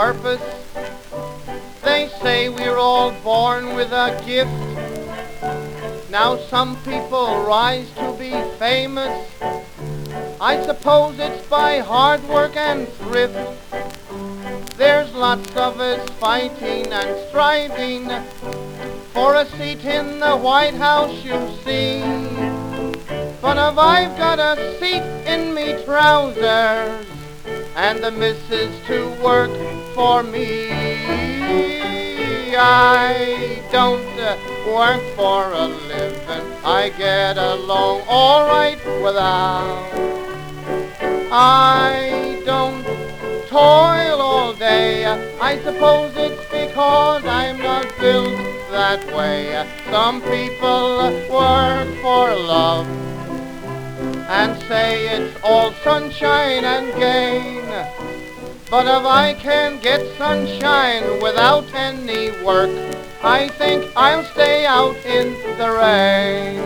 purpose. They say we're all born with a gift. Now some people rise to be famous. I suppose it's by hard work and thrift. There's lots of us fighting and striving for a seat in the White House, you see. But if I've got a seat in me trousers and the missus to work for me, I don't work for a living. I get along all right without. I don't toil all day. I suppose it's because I'm not built that way. Some people work for love and say it's all sunshine and gain. But if I can get sunshine without any work, I think I'll stay out in the rain.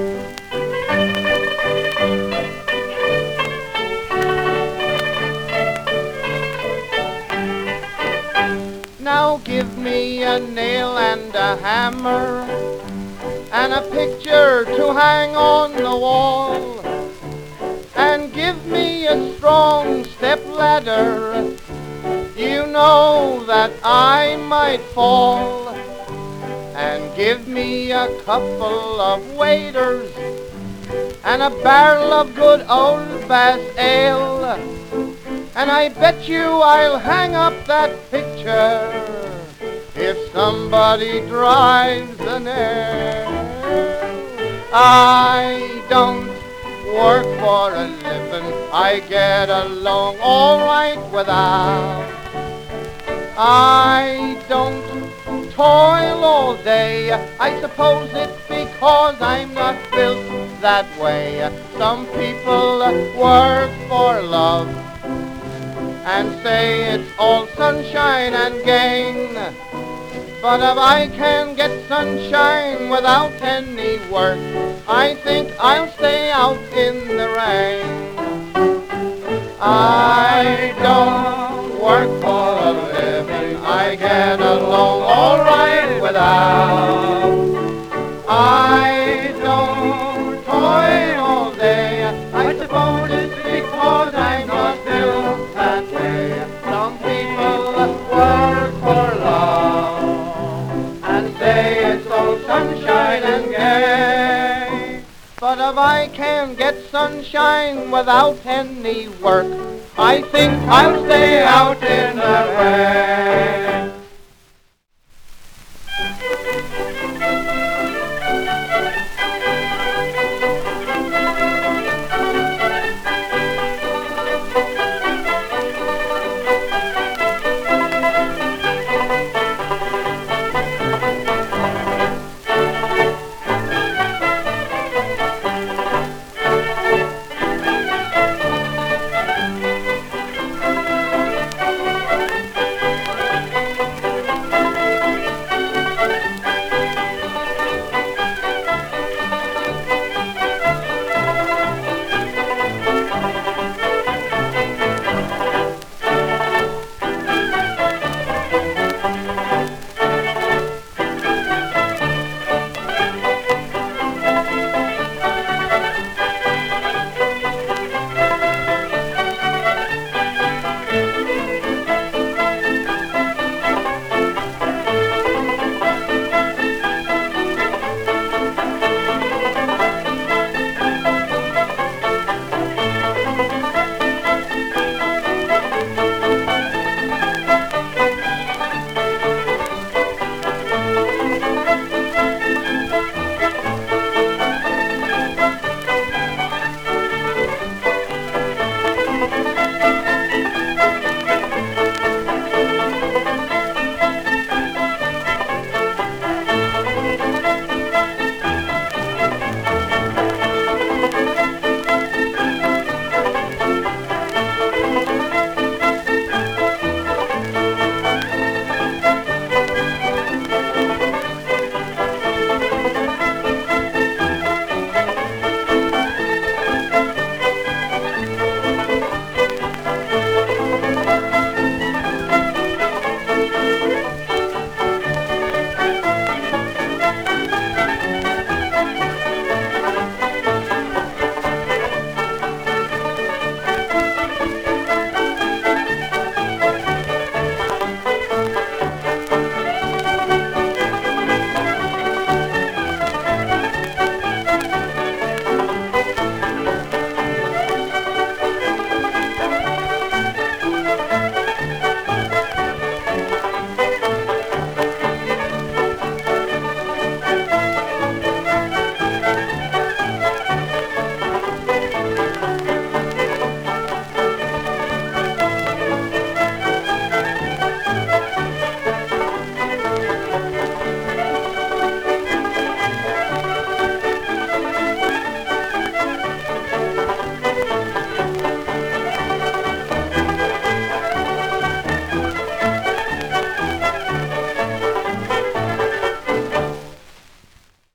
Now give me a nail and a hammer and a picture to hang on the wall, and give me a strong step ladder. You know that I might fall. And give me a couple of waiters and a barrel of good old Bass ale, and I bet you I'll hang up that picture if somebody drives a nail. I don't work for a living. I get along all right without. I don't toil all day. I suppose it's because I'm not built that way. Some people work for love and say it's all sunshine and gain. But if I can get sunshine without any work, I think I'll stay out in the rain. I don't work for a living. I get along all right without. I don't toil all day. I suppose it's because I'm not built that way. Some people work for love and say it's all sunshine and gay. But if I can get sunshine without any work, I think I'll stay out in the rain.